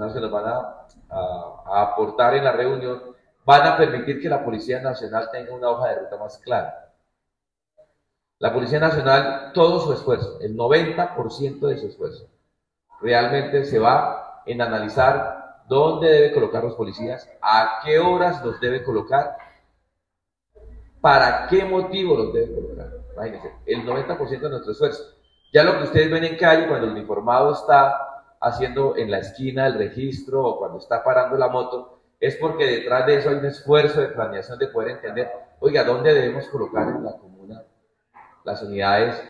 personas que nos van a aportar en la reunión, van a permitir que la Policía Nacional tenga una hoja de ruta más clara. La Policía Nacional, todo su esfuerzo, el 90% de su esfuerzo, realmente se va en analizar dónde debe colocar los policías, a qué horas los debe colocar, para qué motivo los debe colocar. Imagínense, el 90% de nuestro esfuerzo. Ya lo que ustedes ven en calle cuando el uniformado está haciendo en la esquina el registro o cuando está parando la moto, es porque detrás de eso hay un esfuerzo de planeación de poder entender, oiga, ¿dónde debemos colocar en la comuna las unidades